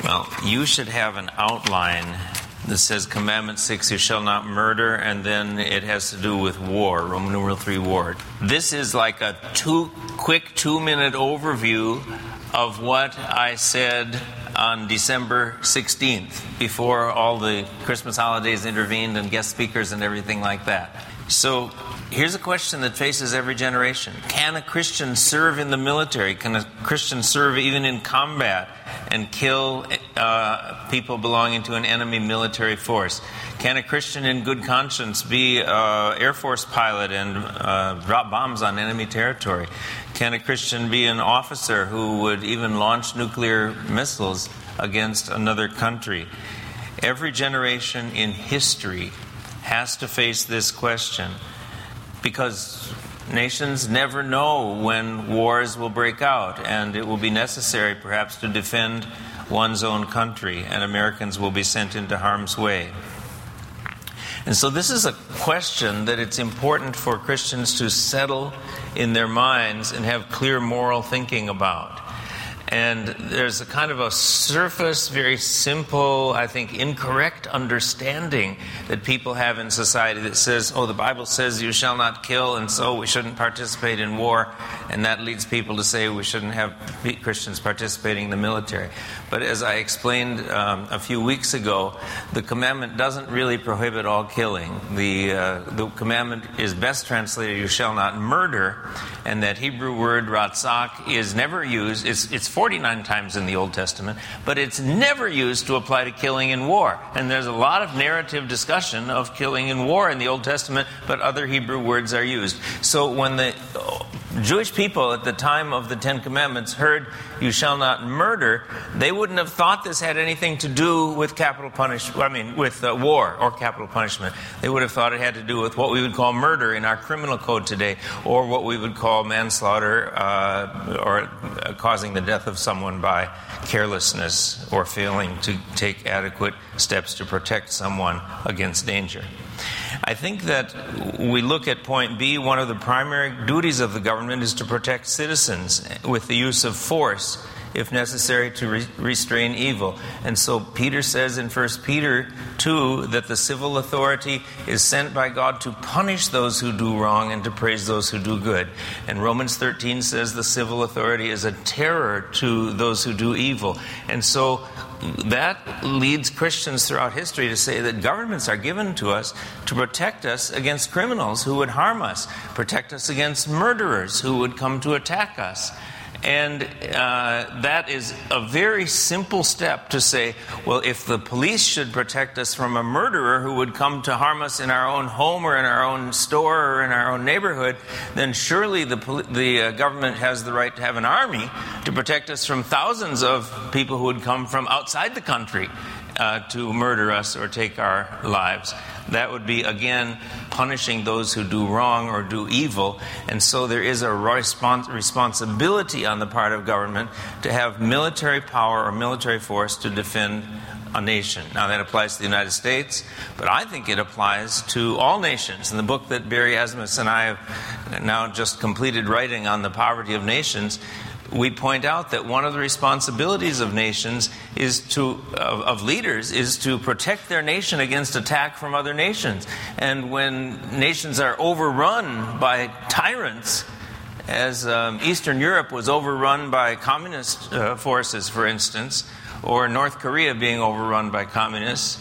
Well, you should have an outline that says Commandment 6, you shall not murder, and then it has to do with war, Roman numeral 3, war. This is like a quick 2-minute overview of what I said on December 16th, before all the Christmas holidays intervened and guest speakers and everything like that. So here's a question that faces every generation. Can a Christian serve in the military? Can a Christian serve even in combat and kill people belonging to an enemy military force? Can a Christian in good conscience be an Air Force pilot and drop bombs on enemy territory? Can a Christian be an officer who would even launch nuclear missiles against another country? Every generation in history has to face this question, because nations never know when wars will break out, and it will be necessary perhaps to defend one's own country, and Americans will be sent into harm's way. And so this is a question that it's important for Christians to settle in their minds and have clear moral thinking about. And there's a kind of a surface, very simple, I think, incorrect understanding that people have in society that says, oh, the Bible says you shall not kill, and so we shouldn't participate in war. And that leads people to say we shouldn't have Christians participating in the military. But as I explained a few weeks ago, the commandment doesn't really prohibit all killing. The commandment is best translated, you shall not murder, and that Hebrew word ratzak is never used. It's 49 times in the Old Testament, but it's never used to apply to killing in war. And there's a lot of narrative discussion of killing in war in the Old Testament, but other Hebrew words are used. So when the Jewish people at the time of the Ten Commandments heard you shall not murder, they wouldn't have thought this had anything to do with capital punishment, with war or capital punishment. They would have thought it had to do with what we would call murder in our criminal code today, or what we would call manslaughter, or causing the death of someone by carelessness or failing to take adequate steps to protect someone against danger. I think that we look at point B, one of the primary duties of the government is to protect citizens with the use of force, if necessary, to restrain evil. And so Peter says in 1 Peter 2 that the civil authority is sent by God to punish those who do wrong and to praise those who do good. And Romans 13 says the civil authority is a terror to those who do evil. And so that leads Christians throughout history to say that governments are given to us to protect us against criminals who would harm us, protect us against murderers who would come to attack us. And that is a very simple step to say, well, if the police should protect us from a murderer who would come to harm us in our own home or in our own store or in our own neighborhood, then surely the government has the right to have an army to protect us from thousands of people who would come from outside the country to murder us or take our lives. That would be, again, punishing those who do wrong or do evil. And so there is a responsibility on the part of government to have military power or military force to defend a nation. Now, that applies to the United States, but I think it applies to all nations. In the book that Barry Asmus and I have now just completed writing on the poverty of nations, we point out that one of the responsibilities of nations of leaders is to protect their nation against attack from other nations. And when nations are overrun by tyrants, as Eastern Europe was overrun by communist forces, for instance, or North Korea being overrun by communists,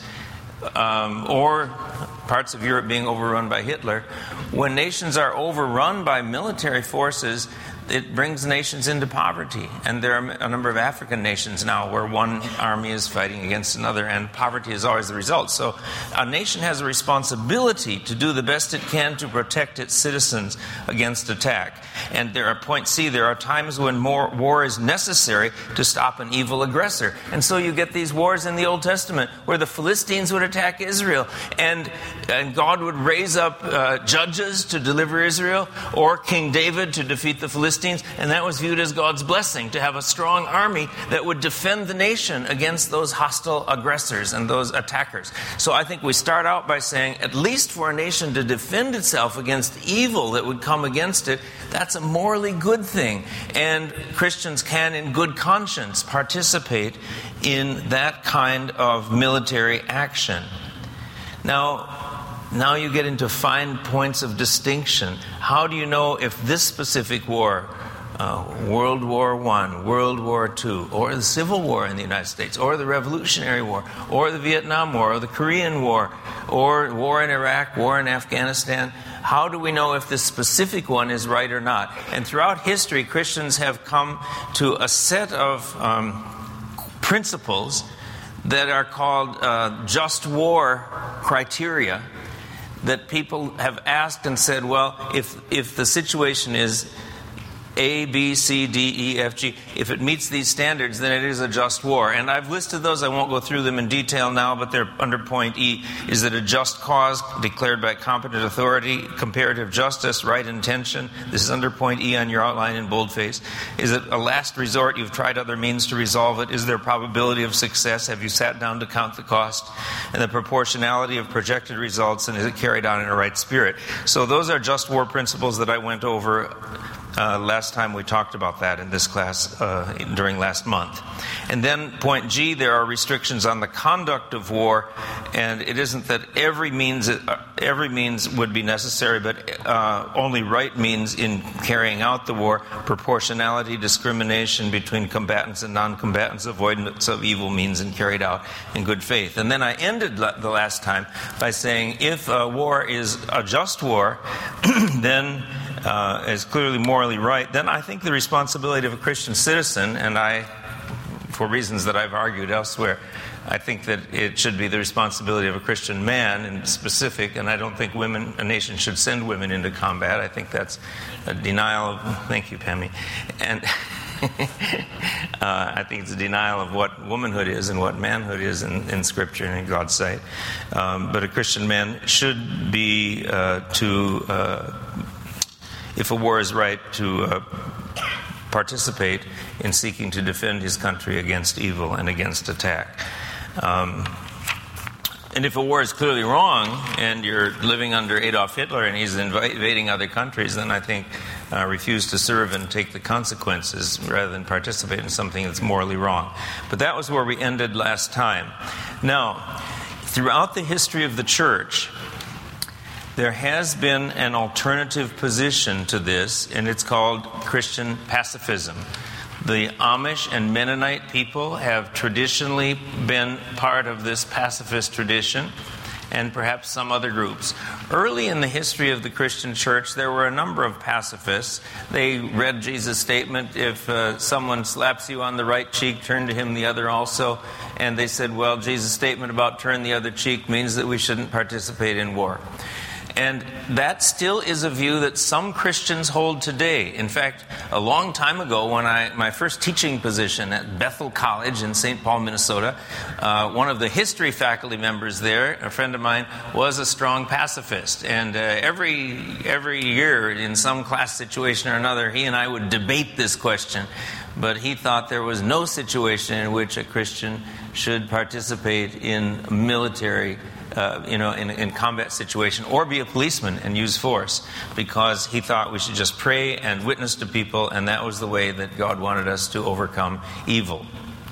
or parts of Europe being overrun by Hitler, when nations are overrun by military forces, it brings nations into poverty. And there are a number of African nations now where one army is fighting against another, and poverty is always the result. So a nation has a responsibility to do the best it can to protect its citizens against attack. And there are, point C, there are times when war is necessary to stop an evil aggressor. And so you get these wars in the Old Testament where the Philistines would attack Israel, and God would raise up judges to deliver Israel, or King David to defeat the Philistines, Philistines, and that was viewed as God's blessing, to have a strong army that would defend the nation against those hostile aggressors and those attackers. So I think we start out by saying, at least for a nation to defend itself against evil that would come against it, that's a morally good thing. And Christians can, in good conscience, participate in that kind of military action. Now you get into fine points of distinction. How do you know if this specific war, World War I, World War II, or the Civil War in the United States, or the Revolutionary War, or the Vietnam War, or the Korean War, or war in Iraq, war in Afghanistan, how do we know if this specific one is right or not? And throughout history, Christians have come to a set of principles that are called just war criteria, that people have asked and said, well, if the situation is A, B, C, D, E, F, G, if it meets these standards, then it is a just war. And I've listed those. I won't go through them in detail now, but they're under point E. Is it a just cause declared by competent authority? Comparative justice, right intention. This is under point E on your outline in boldface. Is it a last resort? You've tried other means to resolve it. Is there probability of success? Have you sat down to count the cost? And the proportionality of projected results, and is it carried on in a right spirit? So those are just war principles that I went over last time we talked about that in this class during last month. And then point G, there are restrictions on the conduct of war, and it isn't that every means would be necessary, but only right means in carrying out the war. Proportionality, discrimination between combatants and non-combatants, avoidance of evil means and carried out in good faith. And then I ended the last time by saying if a war is a just war, then is clearly morally right, then I think the responsibility of a Christian citizen, and I, for reasons that I've argued elsewhere, I think that it should be the responsibility of a Christian man in specific, and I don't think a nation should send women into combat. I think that's a denial of, thank you, Pammy, and I think it's a denial of what womanhood is and what manhood is in Scripture and in God's sight. But a Christian man should be if a war is right, to participate in seeking to defend his country against evil and against attack. And if a war is clearly wrong and you're living under Adolf Hitler and he's invading other countries, then I think refuse to serve and take the consequences rather than participate in something that's morally wrong. But that was where we ended last time. Now, throughout the history of the church, there has been an alternative position to this, and it's called Christian pacifism. The Amish and Mennonite people have traditionally been part of this pacifist tradition, and perhaps some other groups. Early in the history of the Christian church, there were a number of pacifists. They read Jesus' statement, if someone slaps you on the right cheek, turn to him the other also. And they said, well, Jesus' statement about turn the other cheek means that we shouldn't participate in war. And that still is a view that some Christians hold today. In fact, a long time ago, when my first teaching position at Bethel College in St. Paul, Minnesota, one of the history faculty members there, a friend of mine, was a strong pacifist. And every year, in some class situation or another, he and I would debate this question. But he thought there was no situation in which a Christian should participate in military in combat situation, or be a policeman and use force, because he thought we should just pray and witness to people, and that was the way that God wanted us to overcome evil.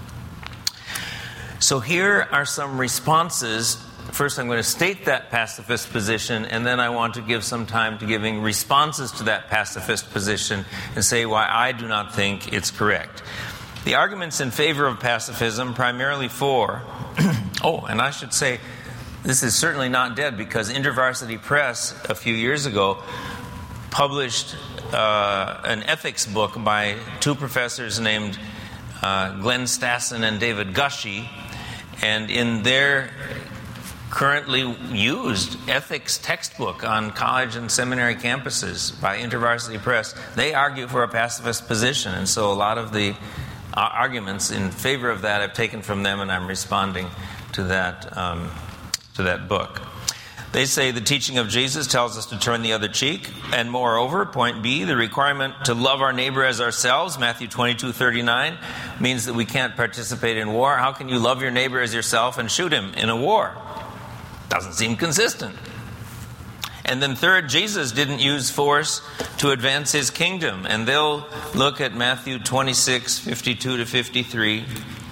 So here are some responses. First, I'm going to state that pacifist position, and then I want to give some time to giving responses to that pacifist position and say why I do not think it's correct. The arguments in favor of pacifism, primarily for... and I should say, this is certainly not dead, because InterVarsity Press a few years ago published an ethics book by two professors named Glenn Stassen and David Gushee, and in their currently used ethics textbook on college and seminary campuses by InterVarsity Press, they argue for a pacifist position, and so a lot of the arguments in favor of that I've taken from them, and I'm responding to that book. They say the teaching of Jesus tells us to turn the other cheek. And moreover, point B, the requirement to love our neighbor as ourselves, Matthew 22:39, means that we can't participate in war. How can you love your neighbor as yourself and shoot him in a war? Doesn't seem consistent. And then third, Jesus didn't use force to advance his kingdom. And they'll look at Matthew 26:52-53,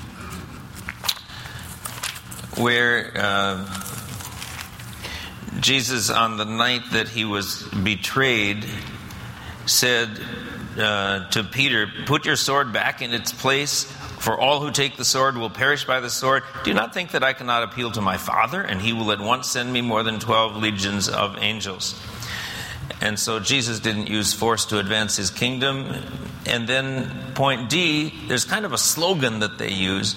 where Jesus, on the night that he was betrayed, said to Peter, "Put your sword back in its place, for all who take the sword will perish by the sword. Do you not think that I cannot appeal to my Father, and he will at once send me more than 12 legions of angels?" And so Jesus didn't use force to advance his kingdom. And then point D, there's kind of a slogan that they use.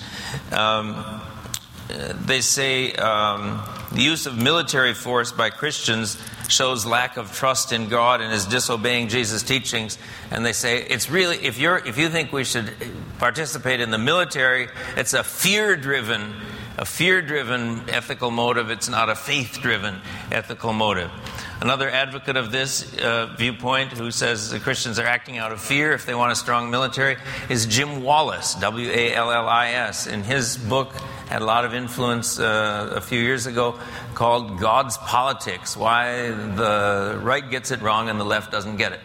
They say the use of military force by Christians shows lack of trust in God and is disobeying Jesus' teachings. And they say it's really, if you think we should participate in the military, it's a fear-driven ethical motive. It's not a faith-driven ethical motive. Another advocate of this viewpoint, who says the Christians are acting out of fear if they want a strong military, is Jim Wallis, Wallis. In his book, had a lot of influence a few years ago, called God's Politics: Why the Right Gets It Wrong and the Left Doesn't Get It.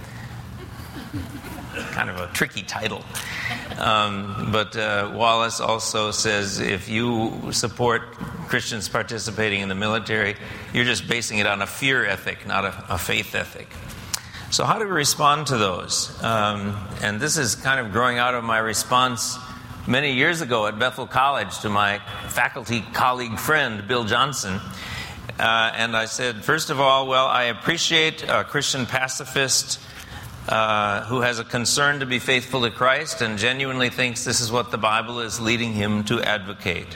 Kind of a tricky title. But Wallace also says if you support Christians participating in the military, you're just basing it on a fear ethic, not a faith ethic. So how do we respond to those? And this is kind of growing out of my response many years ago at Bethel College to my faculty colleague friend, Bill Johnson. And I said, first of all, well, I appreciate a Christian pacifist who has a concern to be faithful to Christ and genuinely thinks this is what the Bible is leading him to advocate.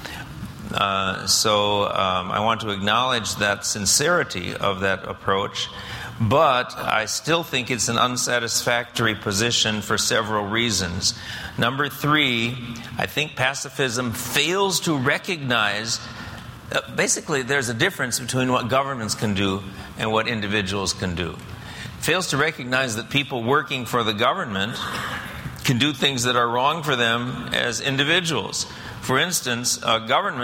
So I want to acknowledge that sincerity of that approach, but I still think it's an unsatisfactory position for several reasons. Number 3, I think pacifism fails to recognize basically there's a difference between what governments can do and what individuals can do. Fails to recognize that people working for the government can do things that are wrong for them as individuals. For instance, a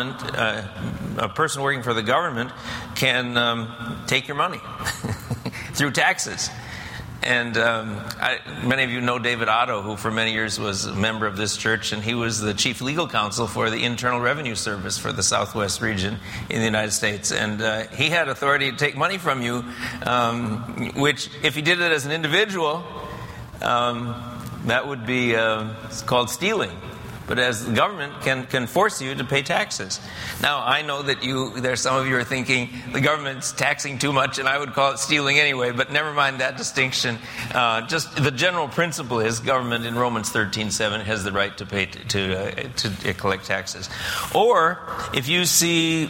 person working for the government can take your money through taxes. And many of you know David Otto, who for many years was a member of this church, and he was the chief legal counsel for the Internal Revenue Service for the Southwest region in the United States. And he had authority to take money from you, which if he did it as an individual, that would be called stealing. But as the government can force you to pay taxes. Now, I know that there's some of you are thinking the government's taxing too much, and I would call it stealing anyway, but never mind that distinction. Just the general principle is government in Romans 13:7 has the right to pay to collect taxes. Or if you see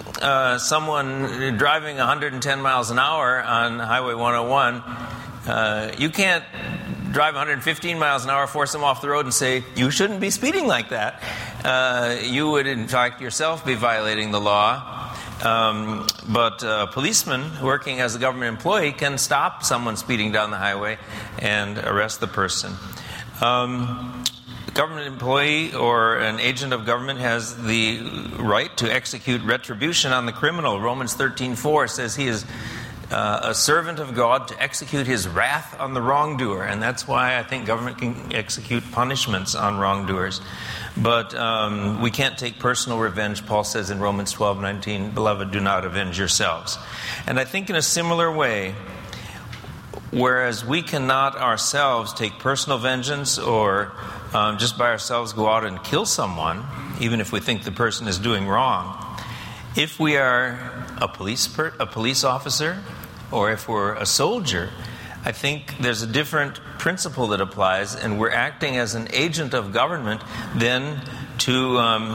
someone driving 110 miles an hour on Highway 101, you can't drive 115 miles an hour, force them off the road and say, you shouldn't be speeding like that. You would, in fact, yourself be violating the law. But a policeman working as a government employee can stop someone speeding down the highway and arrest the person. A government employee or an agent of government has the right to execute retribution on the criminal. Romans 13:4 says he is a servant of God to execute his wrath on the wrongdoer. And that's why I think government can execute punishments on wrongdoers. But we can't take personal revenge. Paul says in Romans 12:19, "Beloved, do not avenge yourselves." And I think in a similar way, whereas we cannot ourselves take personal vengeance or just by ourselves go out and kill someone, even if we think the person is doing wrong, if we are a police officer, or if we're a soldier, I think there's a different principle that applies, and we're acting as an agent of government then to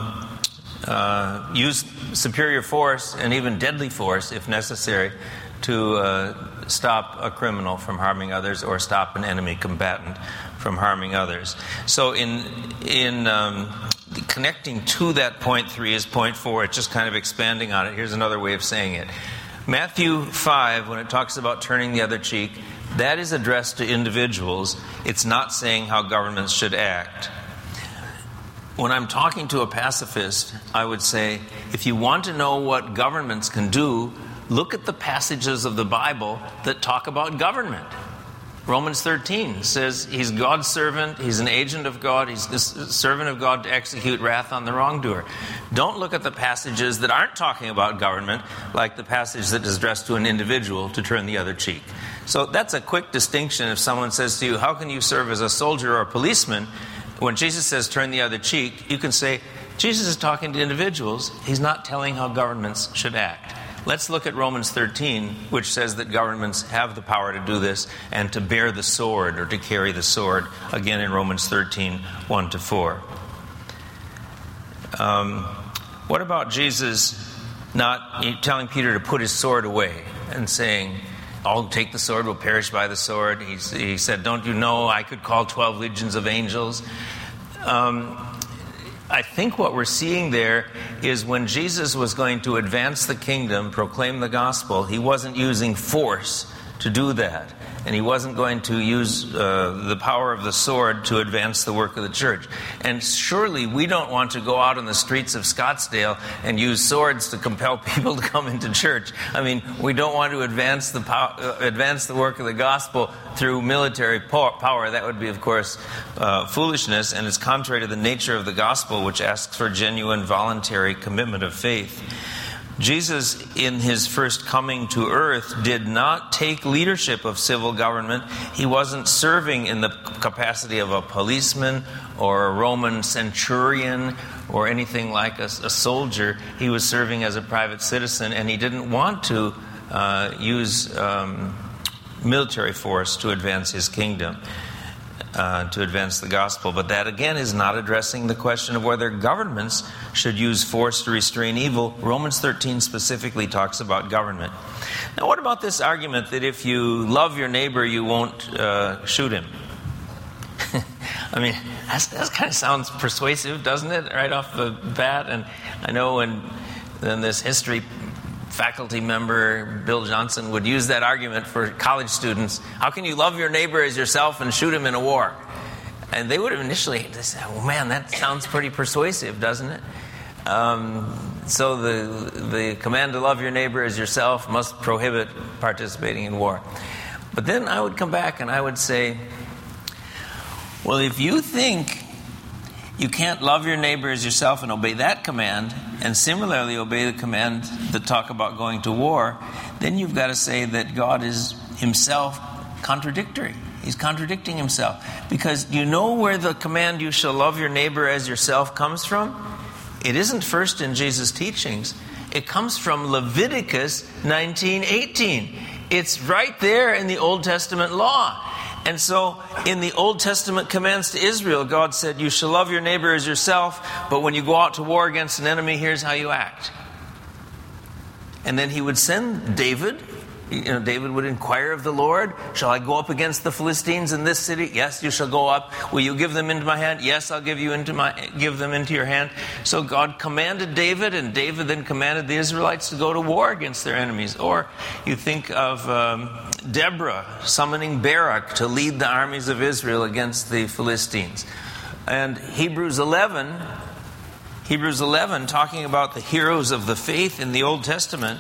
use superior force and even deadly force, if necessary, to stop a criminal from harming others or stop an enemy combatant from harming others. So in connecting to that point 3 is point 4. It's just kind of expanding on it. Here's another way of saying it. Matthew 5, when it talks about turning the other cheek, that is addressed to individuals. It's not saying how governments should act. When I'm talking to a pacifist, I would say, if you want to know what governments can do, look at the passages of the Bible that talk about government. Romans 13 says he's God's servant, he's an agent of God, he's the servant of God to execute wrath on the wrongdoer. Don't look at the passages that aren't talking about government, like the passage that is addressed to an individual to turn the other cheek. So that's a quick distinction. If someone says to you, how can you serve as a soldier or a policeman? When Jesus says turn the other cheek, you can say, Jesus is talking to individuals. He's not telling how governments should act. Let's look at Romans 13, which says that governments have the power to do this and to bear the sword or to carry the sword, again in Romans 13, 1-4. What about Jesus not telling Peter to put his sword away and saying, I'll take the sword, will perish by the sword. He said, don't you know I could call 12 legions of angels? I think what we're seeing there is when Jesus was going to advance the kingdom, proclaim the gospel, he wasn't using force to do that. And he wasn't going to use the power of the sword to advance the work of the church. And surely we don't want to go out on the streets of Scottsdale and use swords to compel people to come into church. I mean, we don't want to advance the work of the gospel through military power. That would be, of course, foolishness, and it's contrary to the nature of the gospel, which asks for genuine voluntary commitment of faith. Jesus, in his first coming to earth, did not take leadership of civil government. He wasn't serving in the capacity of a policeman or a Roman centurion or anything like a soldier. He was serving as a private citizen, and he didn't want to use military force to advance his kingdom, to advance the gospel. But that, again, is not addressing the question of whether governments should use force to restrain evil. Romans 13 specifically talks about government. Now, what about this argument that if you love your neighbor, you won't shoot him? I mean, that kind of sounds persuasive, doesn't it, right off the bat? And I know when this history faculty member, Bill Johnson, would use that argument for college students. How can you love your neighbor as yourself and shoot him in a war? And they would have initially said, well, man, that sounds pretty persuasive, doesn't it? So the command to love your neighbor as yourself must prohibit participating in war. But then I would come back and I would say, well, if you think you can't love your neighbor as yourself and obey that command, and similarly obey the command that talk about going to war, then you've got to say that God is himself contradictory. He's contradicting himself. Because you know where the command, you shall love your neighbor as yourself, comes from? It isn't first in Jesus' teachings. It comes from Leviticus 19:18. It's right there in the Old Testament law. And so, in the Old Testament commands to Israel, God said, you shall love your neighbor as yourself, but when you go out to war against an enemy, here's how you act. And then he would send David. David would inquire of the Lord, shall I go up against the Philistines in this city? Yes, you shall go up. Will you give them into my hand? Yes, I'll give them into your hand. So God commanded David, and David then commanded the Israelites to go to war against their enemies. Or you think of Deborah summoning Barak to lead the armies of Israel against the Philistines. And Hebrews 11, talking about the heroes of the faith in the Old Testament.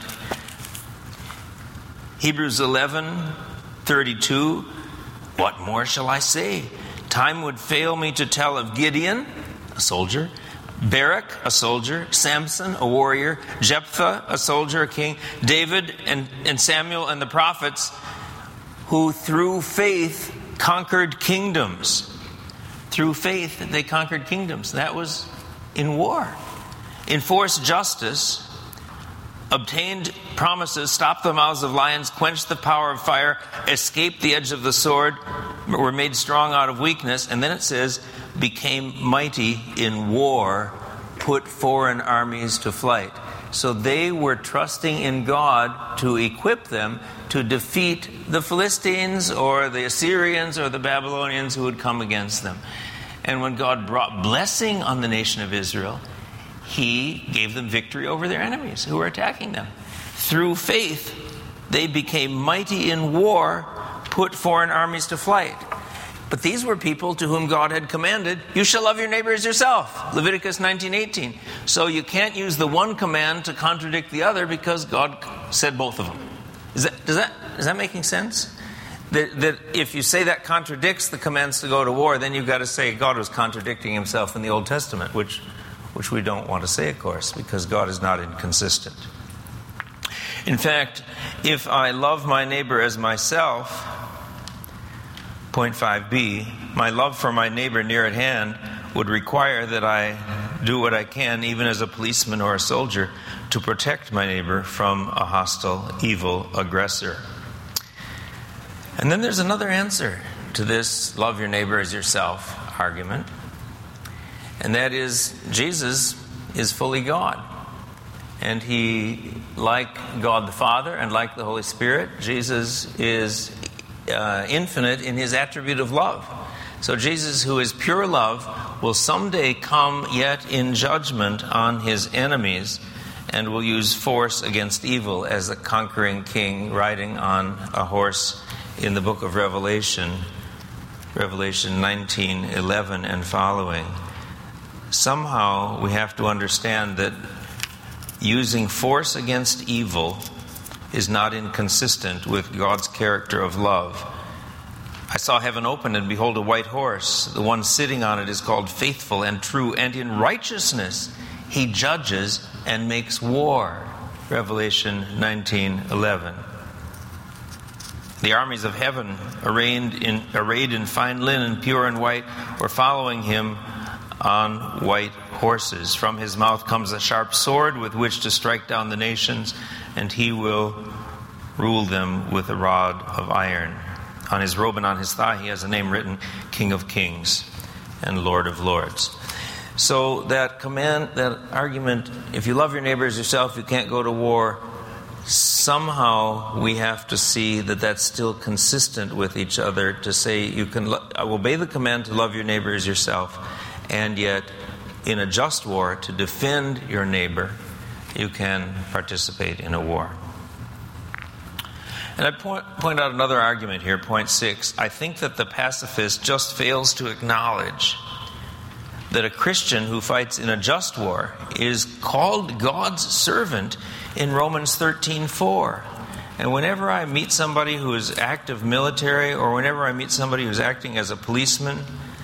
Hebrews 11:32, what more shall I say? Time would fail me to tell of Gideon, a soldier, Barak, a soldier, Samson, a warrior, Jephthah, a soldier, a king, David and Samuel and the prophets, who through faith conquered kingdoms. Through faith they conquered kingdoms. That was in war. Enforced justice, obtained promises, stopped the mouths of lions, quenched the power of fire, escaped the edge of the sword, were made strong out of weakness. And then it says, became mighty in war, put foreign armies to flight. So they were trusting in God to equip them to defeat the Philistines or the Assyrians or the Babylonians who would come against them. And when God brought blessing on the nation of Israel, He gave them victory over their enemies who were attacking them. Through faith, they became mighty in war, put foreign armies to flight. But these were people to whom God had commanded, you shall love your neighbor as yourself. Leviticus 19:18. So you can't use the one command to contradict the other because God said both of them. Is that making sense? That if you say that contradicts the commands to go to war, then you've got to say God was contradicting Himself in the Old Testament, which we don't want to say, of course, because God is not inconsistent. In fact, if I love my neighbor as myself, point 5b, my love for my neighbor near at hand would require that I do what I can, even as a policeman or a soldier, to protect my neighbor from a hostile, evil aggressor. And then there's another answer to this love your neighbor as yourself argument. And that is, Jesus is fully God. And He, like God the Father and like the Holy Spirit, Jesus is infinite in His attribute of love. So Jesus, who is pure love, will someday come yet in judgment on His enemies and will use force against evil as a conquering king riding on a horse in the book of Revelation, Revelation 19:11 and following. Somehow we have to understand that using force against evil is not inconsistent with God's character of love. I saw heaven open, and behold, a white horse. The one sitting on it is called Faithful and True, and in righteousness He judges and makes war. Revelation 19:11. The armies of heaven, arrayed in fine linen, pure and white, were following Him on white horses. From His mouth comes a sharp sword with which to strike down the nations, and He will rule them with a rod of iron. On His robe and on His thigh He has a name written, King of Kings and Lord of Lords. So that command, that argument, if you love your neighbor as yourself, you can't go to war, somehow we have to see that that's still consistent with each other, to say you can obey the command to love your neighbor as yourself, and yet in a just war, to defend your neighbor, you can participate in a war. And I point out another argument here, point 6. I think that the pacifist just fails to acknowledge that a Christian who fights in a just war is called God's servant in Romans 13:4. And whenever I meet somebody who is active military, or whenever I meet somebody who's acting as a policeman,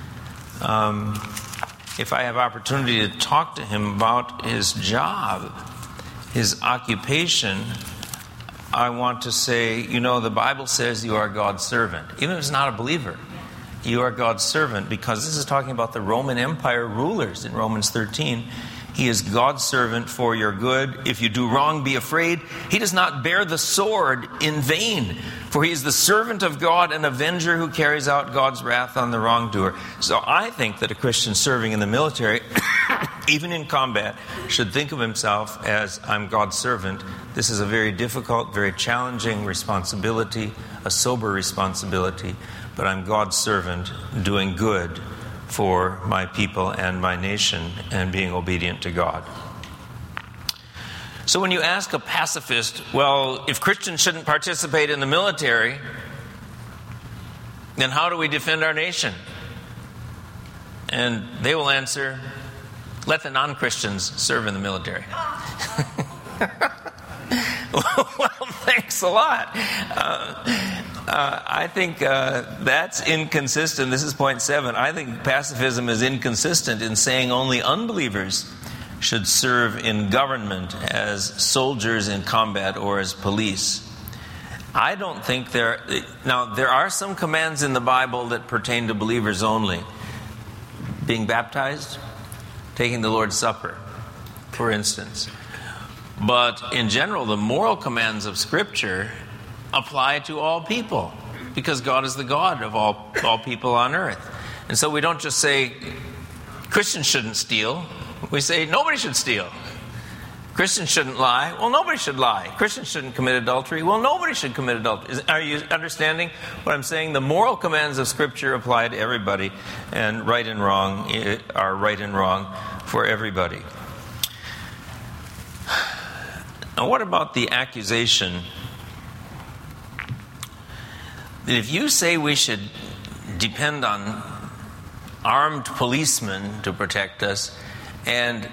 if I have opportunity to talk to him about his job, his occupation, I want to say, the Bible says you are God's servant. Even if it's not a believer, you are God's servant, because this is talking about the Roman Empire rulers in Romans 13. He is God's servant for your good. If you do wrong, be afraid. He does not bear the sword in vain, for He is the servant of God, an avenger who carries out God's wrath on the wrongdoer. So I think that a Christian serving in the military, even in combat, should think of himself as, I'm God's servant. This is a very difficult, very challenging responsibility, a sober responsibility, but I'm God's servant doing good for my people and my nation and being obedient to God. So when you ask a pacifist, well, if Christians shouldn't participate in the military, then how do we defend our nation? And they will answer, let the non-Christians serve in the military. Well, thanks a lot. I think that's inconsistent. This is point 7. I think pacifism is inconsistent in saying only unbelievers should serve in government as soldiers in combat or as police. I don't think there are some commands in the Bible that pertain to believers only. Being baptized, taking the Lord's Supper, for instance. But in general, the moral commands of Scripture apply to all people, because God is the God of all people on earth. And so we don't just say Christians shouldn't steal. We say nobody should steal. Christians shouldn't lie. Well, nobody should lie. Christians shouldn't commit adultery. Well, nobody should commit adultery. Are you understanding what I'm saying? The moral commands of Scripture apply to everybody, and right and wrong are right and wrong for everybody. Now, what about the accusation that if you say we should depend on armed policemen to protect us and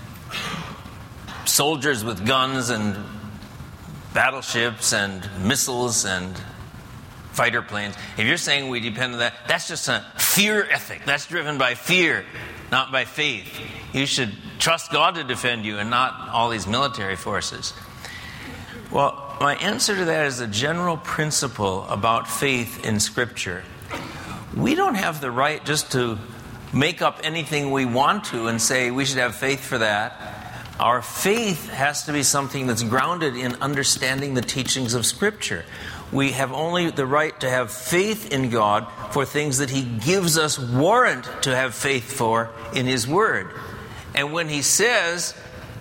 soldiers with guns and battleships and missiles and fighter planes, if you're saying we depend on that, that's just a fear ethic. That's driven by fear, not by faith. You should trust God to defend you and not all these military forces. Well, my answer to that is a general principle about faith in Scripture. We don't have the right just to make up anything we want to and say we should have faith for that. Our faith has to be something that's grounded in understanding the teachings of Scripture. We have only the right to have faith in God for things that He gives us warrant to have faith for in His Word. And when He says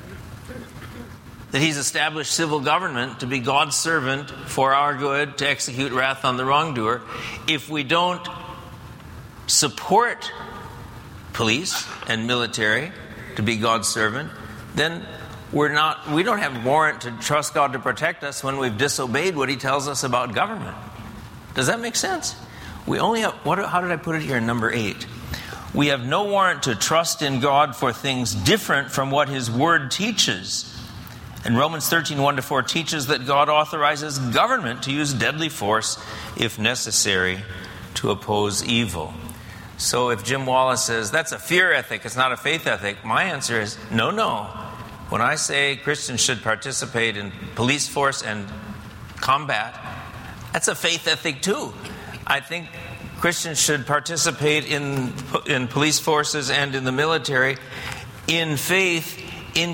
that He's established civil government to be God's servant for our good, to execute wrath on the wrongdoer, if we don't support police and military to be God's servant, then we don't have warrant to trust God to protect us when we've disobeyed what He tells us about government. Does that make sense? We only have, how did I put it here in number 8? We have no warrant to trust in God for things different from what His Word teaches. And Romans 13:1-4 teaches that God authorizes government to use deadly force if necessary to oppose evil. So if Jim Wallace says that's a fear ethic, it's not a faith ethic, my answer is no. When I say Christians should participate in police force and combat, that's a faith ethic too. I think Christians should participate in police forces and in the military in faith, in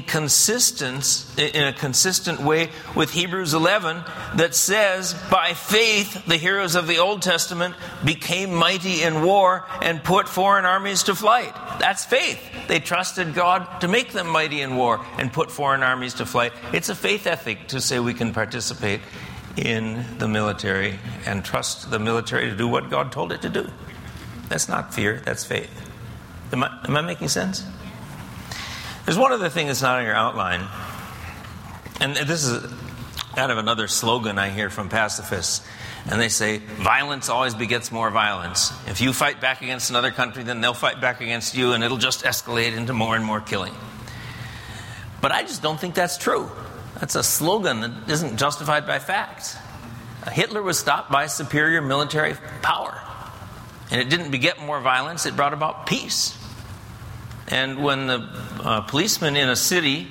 a consistent way with Hebrews 11 that says, by faith the heroes of the Old Testament became mighty in war and put foreign armies to flight. That's faith. They trusted God to make them mighty in war and put foreign armies to flight. It's a faith ethic to say we can participate in the military and trust the military to do what God told it to do. That's not fear, that's faith. Am I making sense? There's one other thing that's not on your outline, and this is out of another slogan I hear from pacifists, and they say, violence always begets more violence. If you fight back against another country, then they'll fight back against you, and it'll just escalate into more and more killing. But I just don't think that's true. That's a slogan that isn't justified by facts. Hitler was stopped by superior military power, and it didn't beget more violence, it brought about peace. And when the policemen in a city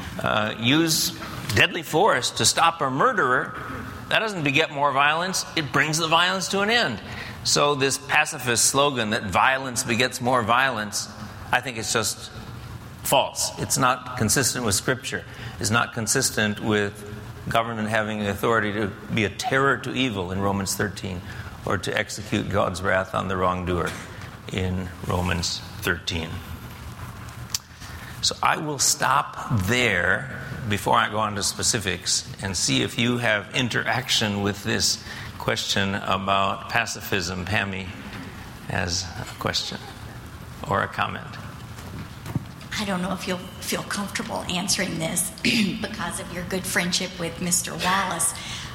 use deadly force to stop a murderer, that doesn't beget more violence, it brings the violence to an end. So this pacifist slogan that violence begets more violence, I think it's just false. It's not consistent with Scripture. It's not consistent with government having the authority to be a terror to evil in Romans 13, or to execute God's wrath on the wrongdoer in Romans 13. So I will stop there before I go on to specifics and see if you have interaction with this question about pacifism. Pammy has a question or a comment. I don't know if you'll feel comfortable answering this because of your good friendship with Mr. Wallace.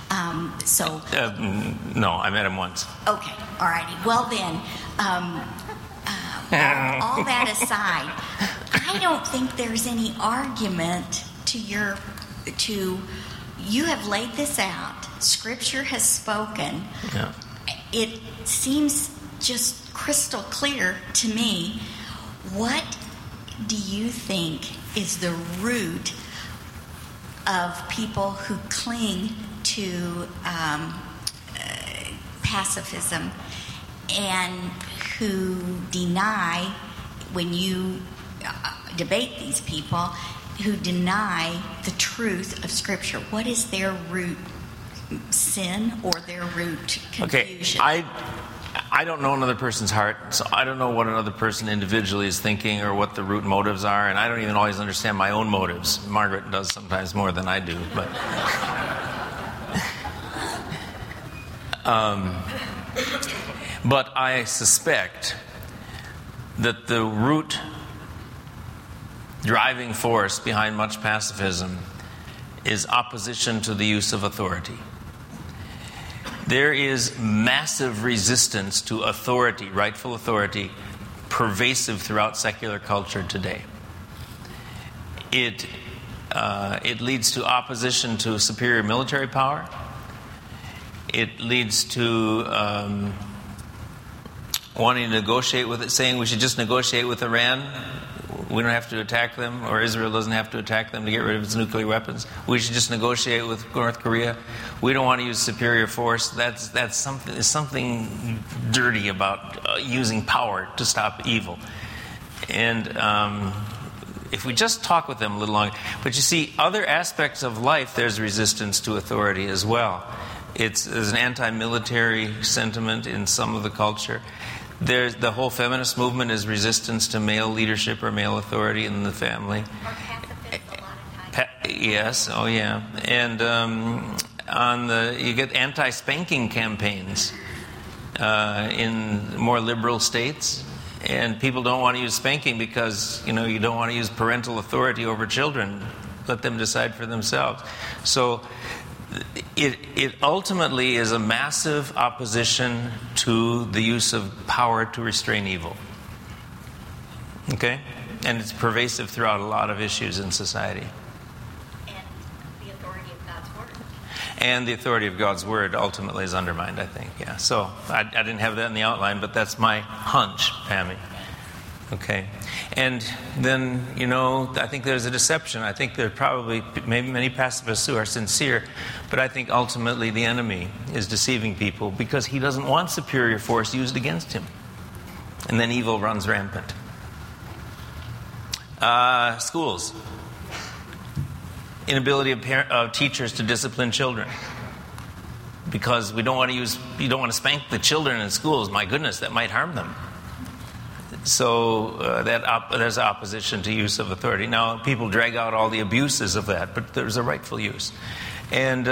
No, I met him once. Okay, all righty. Well then, all that aside, I don't think there's any argument you have laid this out. Scripture has spoken. Yeah. It seems just crystal clear to me. What do you think is the root of people who cling to pacifism and who deny, when you debate these people, who deny the truth of Scripture? What is their root sin or their root confusion? Okay, I I don't know another person's heart, so I don't know what another person individually is thinking or what the root motives are, and I don't even always understand my own motives. Margaret does sometimes more than I do, but but I suspect that the root driving force behind much pacifism is opposition to the use of authority. There is massive resistance to authority, rightful authority, pervasive throughout secular culture today. It leads to opposition to superior military power. It leads to wanting to negotiate with it, saying we should just negotiate with Iran. We don't have to attack them, or Israel doesn't have to attack them to get rid of its nuclear weapons. We should just negotiate with North Korea. We don't want to use superior force. That's something dirty about using power to stop evil. And if we just talk with them a little longer. But you see, other aspects of life, there's resistance to authority as well. There's an anti-military sentiment in some of the culture. The whole feminist movement is resistance to male leadership or male authority in the family. Or pacifist a lot of times. Yes, oh yeah. And you get anti-spanking campaigns in more liberal states. And people don't want to use spanking because, you don't want to use parental authority over children. Let them decide for themselves. So it ultimately is a massive opposition to the use of power to restrain evil. Okay? And it's pervasive throughout a lot of issues in society. And the authority of God's Word. And the authority of God's Word ultimately is undermined, I think. Yeah. So I didn't have that in the outline, but that's my hunch, Pammy. Okay. And then, I think there's a deception. I think there are probably maybe many pacifists who are sincere, but I think ultimately the enemy is deceiving people because he doesn't want superior force used against him. And then evil runs rampant. Schools. Inability of teachers to discipline children. Because you don't want to spank the children in schools. My goodness, that might harm them. So there's opposition to use of authority. Now, people drag out all the abuses of that, but there's a rightful use. And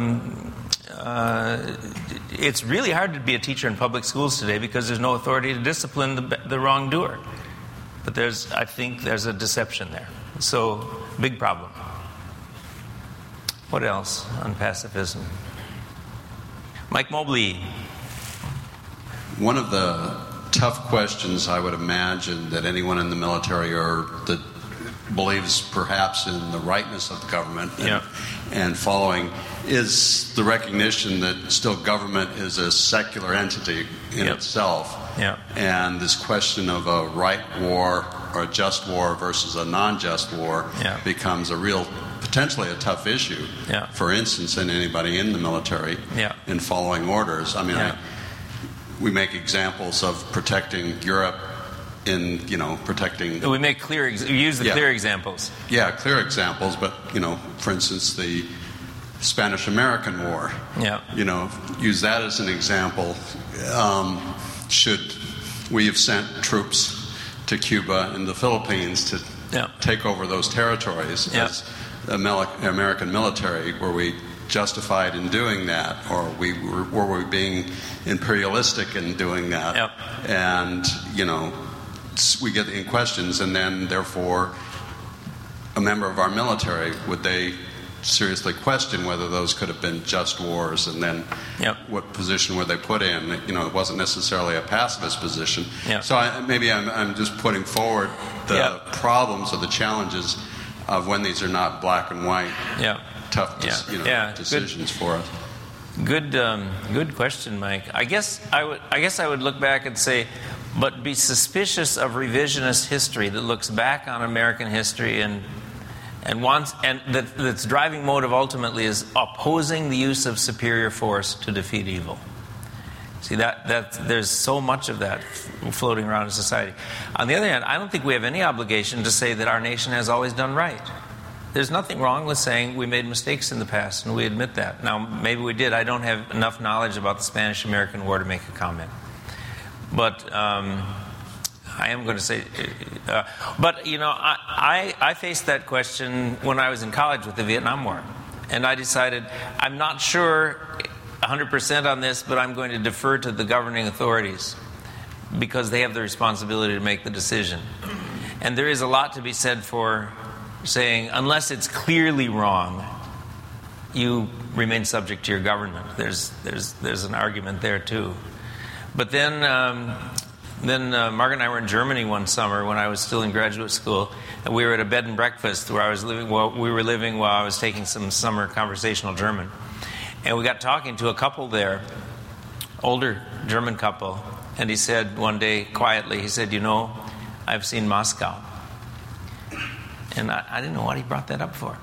it's really hard to be a teacher in public schools today because there's no authority to discipline the wrongdoer. But I think there's a deception there. So, big problem. What else on pacifism? Mike Mobley. One of the tough questions I would imagine that anyone in the military or that believes perhaps in the rightness of the government and following is the recognition that still government is a secular entity in itself. And this question of a right war or a just war versus a non-just war becomes a real, potentially a tough issue. For instance, in anybody in the military in following orders. I mean, we make examples of protecting Europe in, protecting... We make clear, we use the clear examples. Yeah, clear examples, but, for instance, the Spanish-American War. Use that as an example. Should we have sent troops to Cuba and the Philippines to take over those territories as American military? Were we justified in doing that, or were we being imperialistic in doing that? And we get in questions, and then therefore a member of our military, would they seriously question whether those could have been just wars, and then what position were they put in? It wasn't necessarily a pacifist position. So I'm just putting forward the problems or the challenges of when these are not black and white. Tough decisions for us. Good question, Mike. I guess I would look back and say, but be suspicious of revisionist history that looks back on American history and that's driving motive ultimately is opposing the use of superior force to defeat evil. See, that there's so much of that floating around in society. On the other hand, I don't think we have any obligation to say that our nation has always done right. There's nothing wrong with saying we made mistakes in the past, and we admit that. Now, maybe we did. I don't have enough knowledge about the Spanish-American War to make a comment. But I am going to say, but you know, I faced that question when I was in college with the Vietnam War, and I decided I'm not sure 100% on this, but I'm going to defer to the governing authorities because they have the responsibility to make the decision. And there is a lot to be said for saying, unless it's clearly wrong, you remain subject to your government. There's an argument there too. But then Margaret and I were in Germany one summer when I was still in graduate school, and we were at a bed and breakfast where I was living. Well, we were living while I was taking some summer conversational German, and we got talking to a couple there, older German couple, and he said one day quietly, he said, "You know, I've seen Moscow," and I didn't know what he brought that up for.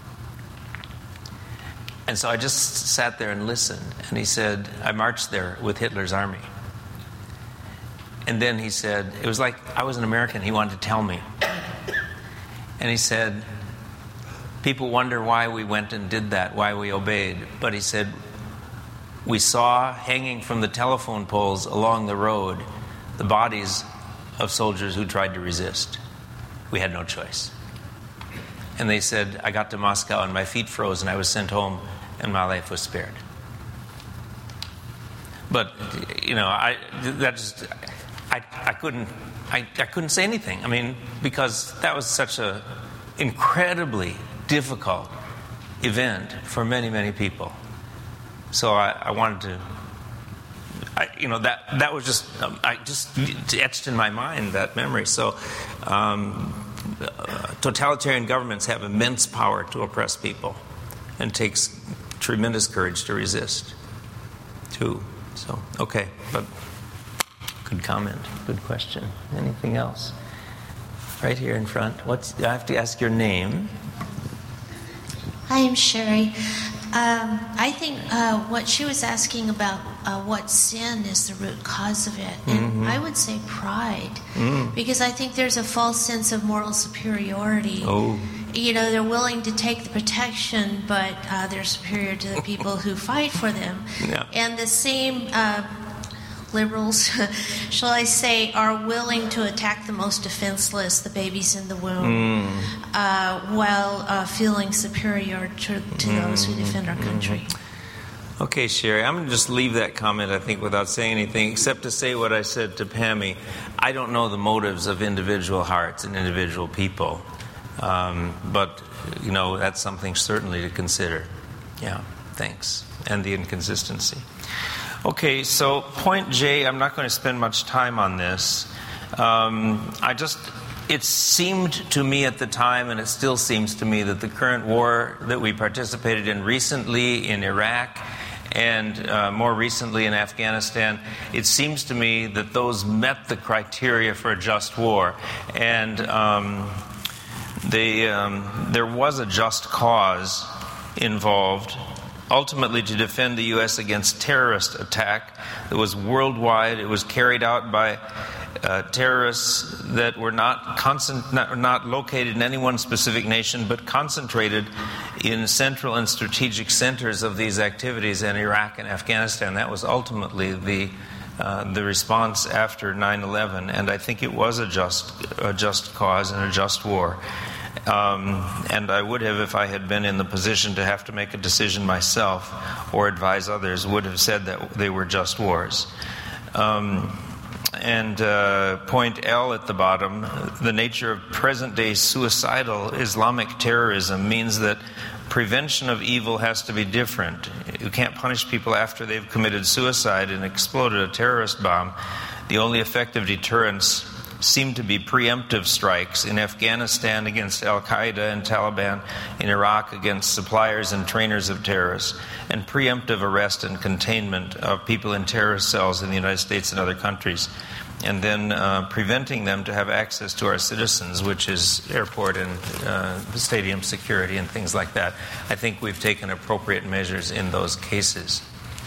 And so I just sat there and listened, and he said, "I marched there with Hitler's army." And then he said, it was like I was an American, he wanted to tell me. And he said, people wonder why we went and did that, why we obeyed. But he said, we saw hanging from the telephone poles along the road the bodies of soldiers who tried to resist. We had no choice. And they said, I got to Moscow and my feet froze and I was sent home and my life was spared. But, you know, I couldn't say anything. I mean, because that was such a incredibly difficult event for many, many people. So I wanted to, that was just, I just etched in my mind that memory. So totalitarian governments have immense power to oppress people, and it takes tremendous courage to resist, too. So, okay, but good comment, good question. Anything else? Right here in front. I have to ask your name. Hi, I'm Sherry. I think what she was asking about what sin is the root cause of it, and I would say pride, because I think there's a false sense of moral superiority. Oh. You know, they're willing to take the protection, but they're superior to the people who fight for them. Yeah. And the same liberals, shall I say, are willing to attack the most defenseless, the babies in the womb, while feeling superior to those who defend our country. Okay, Sherry, I'm going to just leave that comment, I think, without saying anything, except to say what I said to Pammy. I don't know the motives of individual hearts and individual people. But, you know, that's something certainly to consider. Yeah, thanks. And the inconsistency. Okay, so point J, I'm not going to spend much time on this. It seemed to me at the time, and it still seems to me, that the current war that we participated in recently in Iraq and more recently in Afghanistan, it seems to me that those met the criteria for a just war. And there was a just cause involved, ultimately to defend the U.S. against terrorist attack that was worldwide. It was carried out by terrorists that were not located in any one specific nation, but concentrated in central and strategic centers of these activities in Iraq and Afghanistan. That was ultimately the response after 9/11, and I think it was a just cause and a just war. And I would have, if I had been in the position to have to make a decision myself or advise others, would have said that they were just wars. And point L at the bottom, the nature of present-day suicidal Islamic terrorism means that prevention of evil has to be different. You can't punish people after they've committed suicide and exploded a terrorist bomb. The only effective deterrents seem to be preemptive strikes in Afghanistan against Al-Qaeda and Taliban, in Iraq against suppliers and trainers of terrorists, and preemptive arrest and containment of people in terrorist cells in the United States and other countries, and then preventing them to have access to our citizens, which is airport and stadium security and things like that. I think we've taken appropriate measures in those cases.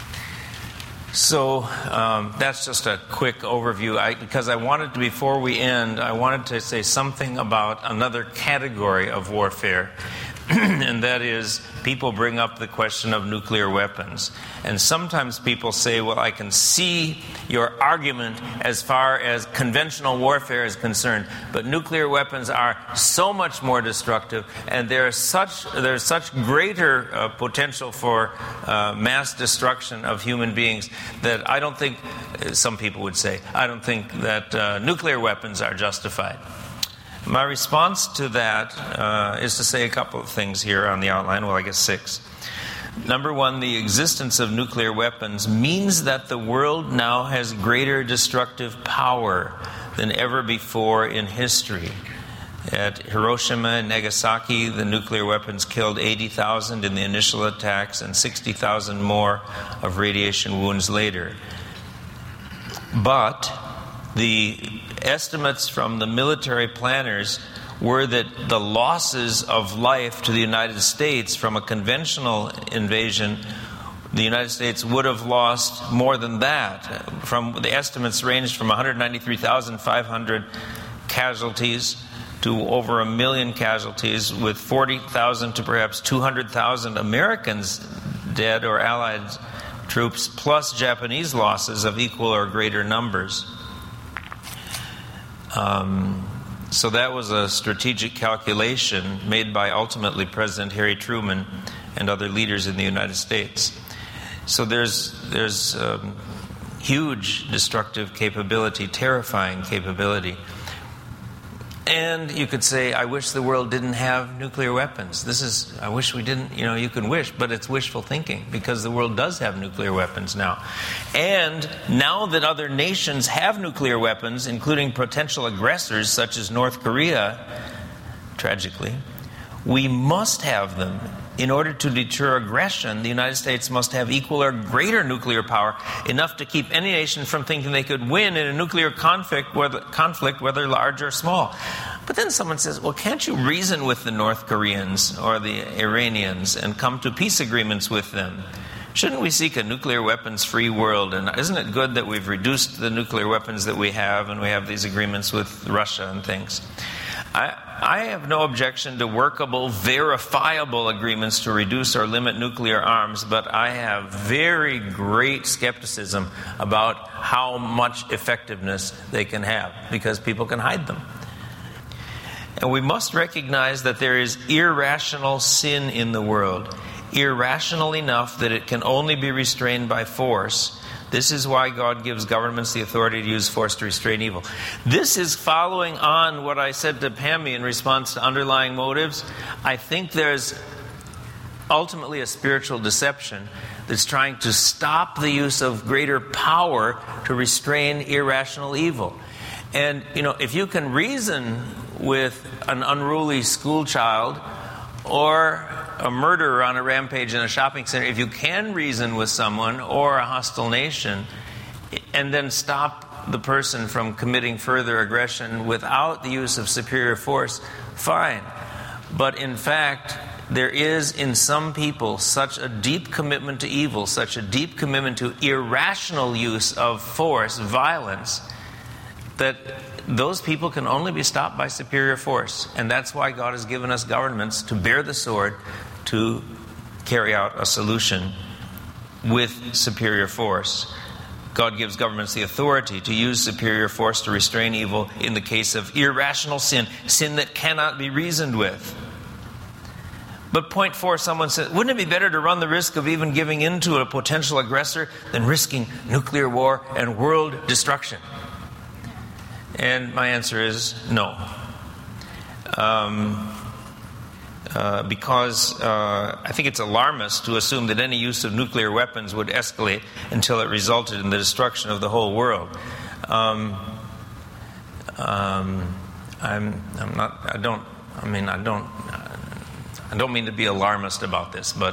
So that's just a quick overview. Because I wanted to, before we end, I wanted to say something about another category of warfare and that is people bring up the question of nuclear weapons. And sometimes people say, well, I can see your argument as far as conventional warfare is concerned, but nuclear weapons are so much more destructive, and there's such greater potential for mass destruction of human beings that I don't think, some people would say, I don't think that nuclear weapons are justified. My response to that is to say a couple of things here on the outline. Well, I guess 6. Number one, the existence of nuclear weapons means that the world now has greater destructive power than ever before in history. At Hiroshima and Nagasaki, the nuclear weapons killed 80,000 in the initial attacks and 60,000 more of radiation wounds later. But the estimates from the military planners were that the losses of life to the United States from a conventional invasion, the United States would have lost more than that. From the estimates ranged from 193,500 casualties to over 1 million casualties, with 40,000 to perhaps 200,000 Americans dead or Allied troops, plus Japanese losses of equal or greater numbers. So that was a strategic calculation made by ultimately President Harry Truman and other leaders in the United States. So there's huge destructive capability, terrifying capability. And you could say, I wish the world didn't have nuclear weapons. I wish we didn't, you can wish, but it's wishful thinking, because the world does have nuclear weapons now. And now that other nations have nuclear weapons, including potential aggressors such as North Korea, tragically, we must have them. In order to deter aggression, the United States must have equal or greater nuclear power, enough to keep any nation from thinking they could win in a nuclear conflict, whether large or small. But then someone says, well, can't you reason with the North Koreans or the Iranians and come to peace agreements with them? Shouldn't we seek a nuclear weapons-free world? And isn't it good that we've reduced the nuclear weapons that we have, and we have these agreements with Russia and things? I have no objection to workable, verifiable agreements to reduce or limit nuclear arms, but I have very great skepticism about how much effectiveness they can have, because people can hide them. And we must recognize that there is irrational sin in the world, irrational enough that it can only be restrained by force. This is why God gives governments the authority to use force to restrain evil. This is following on what I said to Pammy in response to underlying motives. I think there's ultimately a spiritual deception that's trying to stop the use of greater power to restrain irrational evil. And, if you can reason with an unruly school child or a murderer on a rampage in a shopping center, if you can reason with someone or a hostile nation and then stop the person from committing further aggression without the use of superior force, fine. But in fact, there is in some people such a deep commitment to evil, such a deep commitment to irrational use of force, violence, that those people can only be stopped by superior force. And that's why God has given us governments to bear the sword, to carry out a solution with superior force. God gives governments the authority to use superior force to restrain evil in the case of irrational sin, sin that cannot be reasoned with. But point 4, someone said, wouldn't it be better to run the risk of even giving in to a potential aggressor than risking nuclear war and world destruction? And my answer is no. Because I think it's alarmist to assume that any use of nuclear weapons would escalate until it resulted in the destruction of the whole world. I don't mean to be alarmist about this, but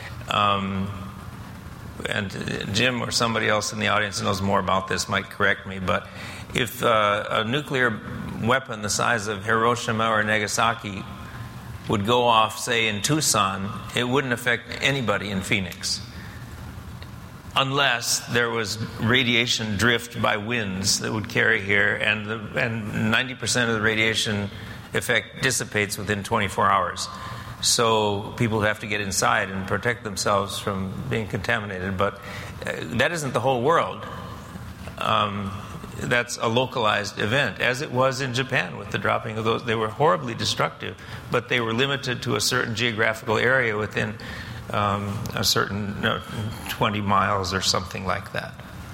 and Jim or somebody else in the audience knows more about this might correct me, but if a nuclear weapon the size of Hiroshima or Nagasaki would go off, say, in Tucson, it wouldn't affect anybody in Phoenix, unless there was radiation drift by winds that would carry here, and 90% of the radiation effect dissipates within 24 hours. So people have to get inside and protect themselves from being contaminated. But that isn't the whole world. That's a localized event, as it was in Japan with the dropping of those. They were horribly destructive, but they were limited to a certain geographical area within a certain 20 miles or something like that.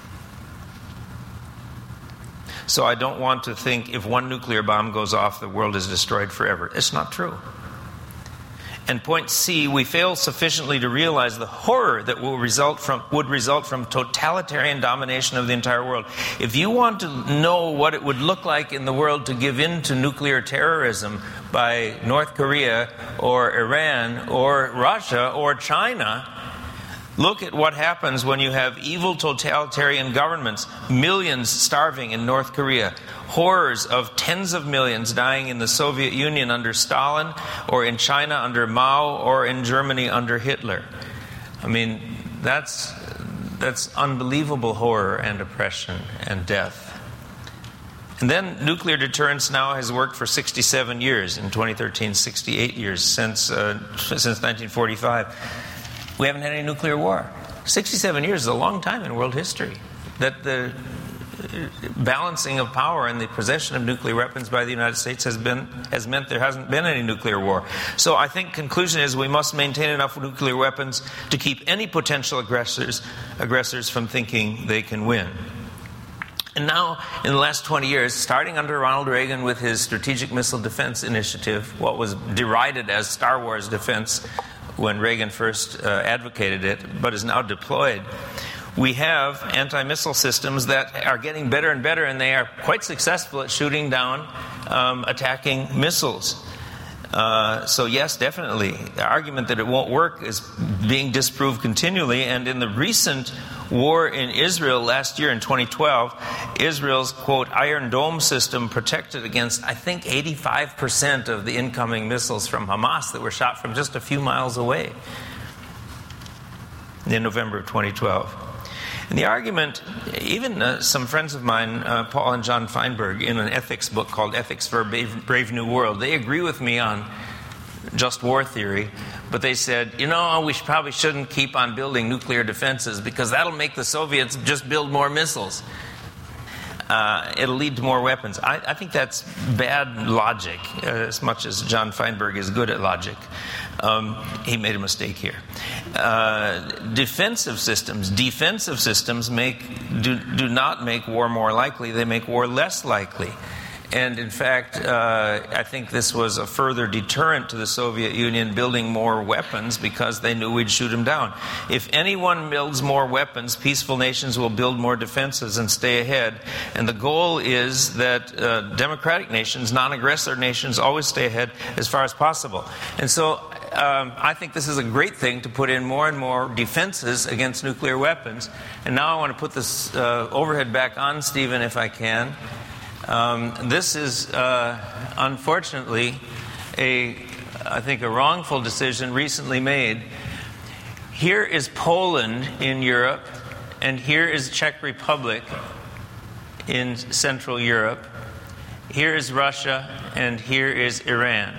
So I don't want to think if one nuclear bomb goes off, the world is destroyed forever. It's not true. And point C, we fail sufficiently to realize the horror that would result from totalitarian domination of the entire world. If you want to know what it would look like in the world to give in to nuclear terrorism by North Korea or Iran or Russia or China, look at what happens when you have evil totalitarian governments, millions starving in North Korea, horrors of tens of millions dying in the Soviet Union under Stalin, or in China under Mao, or in Germany under Hitler. I mean, that's unbelievable horror and oppression and death. And then nuclear deterrence now has worked for 67 years. In 2013, 68 years since 1945. We haven't had any nuclear war. 67 years is a long time in world history. That the balancing of power and the possession of nuclear weapons by the United States has meant there hasn't been any nuclear war. So I think conclusion is we must maintain enough nuclear weapons to keep any potential aggressors from thinking they can win. And now, in the last 20 years, starting under Ronald Reagan with his Strategic Missile Defense Initiative, what was derided as Star Wars defense when Reagan first advocated it, but is now deployed, we have anti-missile systems that are getting better and better, and they are quite successful at shooting down attacking missiles. So yes, definitely. The argument that it won't work is being disproved continually, and in the recent war in Israel last year in 2012, Israel's, quote, Iron Dome system protected against, I think, 85% of the incoming missiles from Hamas that were shot from just a few miles away in November of 2012. And the argument, even some friends of mine, Paul and John Feinberg, in an ethics book called Ethics for a Brave New World, they agree with me on just war theory, but they said, we probably shouldn't keep on building nuclear defenses because that'll make the Soviets just build more missiles. It'll lead to more weapons. I think that's bad logic, as much as John Feinberg is good at logic. He made a mistake here. Defensive systems do not make war more likely. They make war less likely. And in fact, I think this was a further deterrent to the Soviet Union building more weapons because they knew we'd shoot them down. If anyone builds more weapons, peaceful nations will build more defenses and stay ahead. And the goal is that democratic nations, non-aggressor nations, always stay ahead as far as possible. And so I think this is a great thing to put in more and more defenses against nuclear weapons. And now I want to put this overhead back on, Stephen, if I can. This is, unfortunately, I think a wrongful decision recently made. Here is Poland in Europe, and here is Czech Republic in Central Europe. Here is Russia, and here is Iran.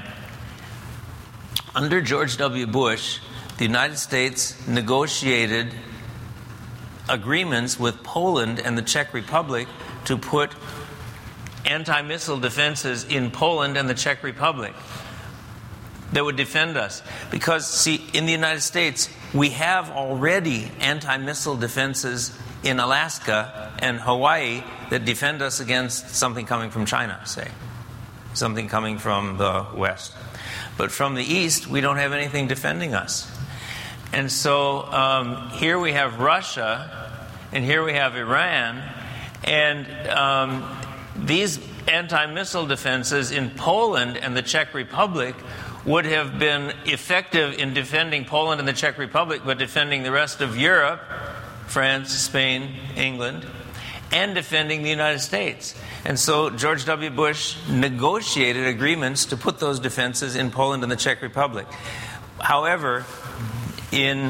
Under George W. Bush, the United States negotiated agreements with Poland and the Czech Republic to put anti-missile defenses in Poland and the Czech Republic that would defend us. Because, see, in the United States, we have already anti-missile defenses in Alaska and Hawaii that defend us against something coming from China, say. Something coming from the West. But from the East, we don't have anything defending us. And so here we have Russia, and here we have Iran, and these anti-missile defenses in Poland and the Czech Republic would have been effective in defending Poland and the Czech Republic, but defending the rest of Europe, France, Spain, England, and defending the United States. And so George W. Bush negotiated agreements to put those defenses in Poland and the Czech Republic. However, in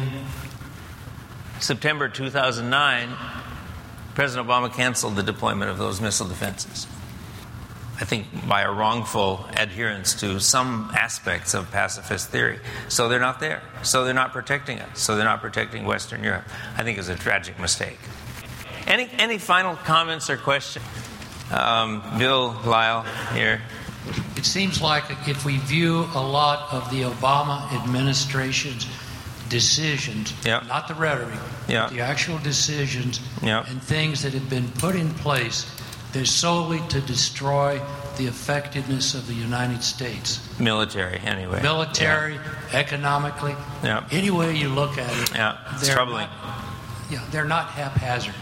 September 2009, President Obama canceled the deployment of those missile defenses. I think, by a wrongful adherence to some aspects of pacifist theory. So they're not there. So they're not protecting us. So they're not protecting Western Europe. I think it's a tragic mistake. Any final comments or questions? Bill Lyle here. It seems like if we view a lot of the Obama administration's decisions, not the rhetoric, but the actual decisions and things that have been put in place, they're solely to destroy the effectiveness of the United States. Military, anyway. Military, economically, any way you look at it. It's troubling. They're not haphazard.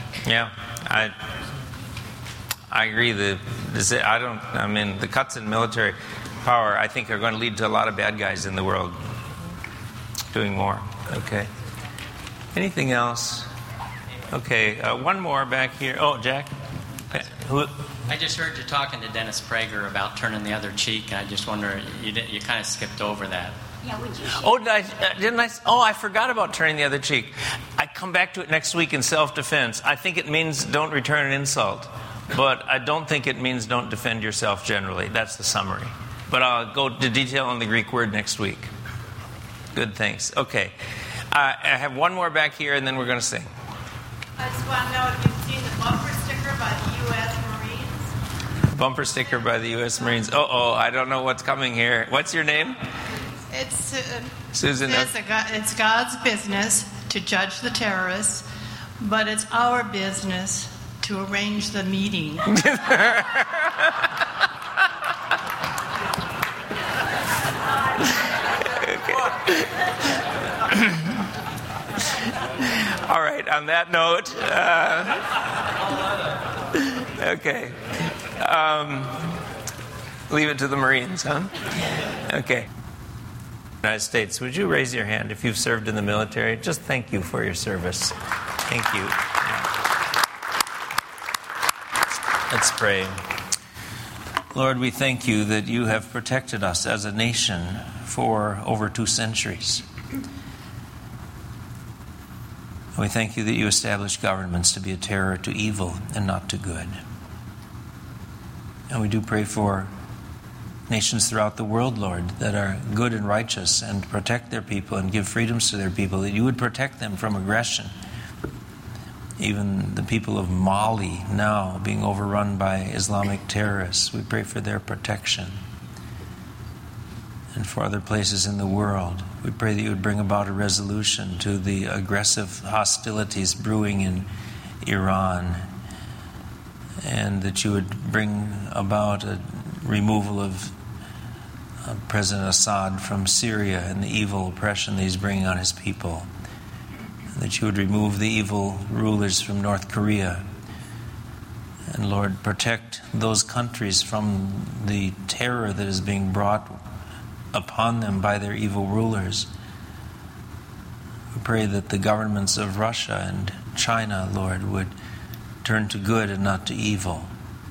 I agree. The cuts in military power, I think, are going to lead to a lot of bad guys in the world doing more. Okay. Anything else? Okay. One more back here. Oh, Jack. I just heard you talking to Dennis Prager about turning the other cheek, and I just wonder, you kind of skipped over that. Yeah, would you? Oh, didn't I? Oh, I forgot about turning the other cheek. I come back to it next week in self-defense. I think it means don't return an insult, but I don't think it means don't defend yourself generally. That's the summary. But I'll go to detail on the Greek word next week. Good, thanks. Okay. I have one more back here, and then we're going to sing. I just want to know if you've seen the bumper sticker by the U.S. Marines. Bumper sticker by the U.S. Marines. I don't know what's coming here. What's your name? It's Susan. It's God's business to judge the terrorists, but it's our business to arrange the meeting. All right, on that note, okay. Leave it to the Marines, huh? Okay. United States, would you raise your hand if you've served in the military? Just thank you for your service. Thank you. Let's pray. Lord, we thank you that you have protected us as a nation for over 2 centuries. We thank you that you established governments to be a terror to evil and not to good. And we do pray for nations throughout the world, Lord, that are good and righteous and protect their people and give freedoms to their people, that you would protect them from aggression. Even the people of Mali now being overrun by Islamic terrorists, we pray for their protection. And for other places in the world, we pray that you would bring about a resolution to the aggressive hostilities brewing in Iran, and that you would bring about a removal of President Assad from Syria and the evil oppression that he's bringing on his people. And that you would remove the evil rulers from North Korea. And Lord, protect those countries from the terror that is being brought upon them by their evil rulers. We pray that the governments of Russia and China, Lord, would turn to good and not to evil.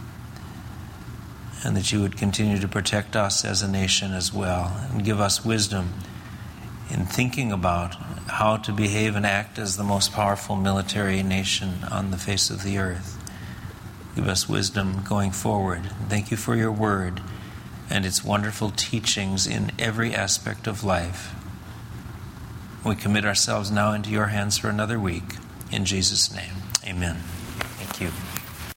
And that you would continue to protect us as a nation as well, and give us wisdom in thinking about how to behave and act as the most powerful military nation on the face of the earth. Give us wisdom going forward. Thank you for your word and its wonderful teachings in every aspect of life. We commit ourselves now into your hands for another week. In Jesus' name, amen. Thank you.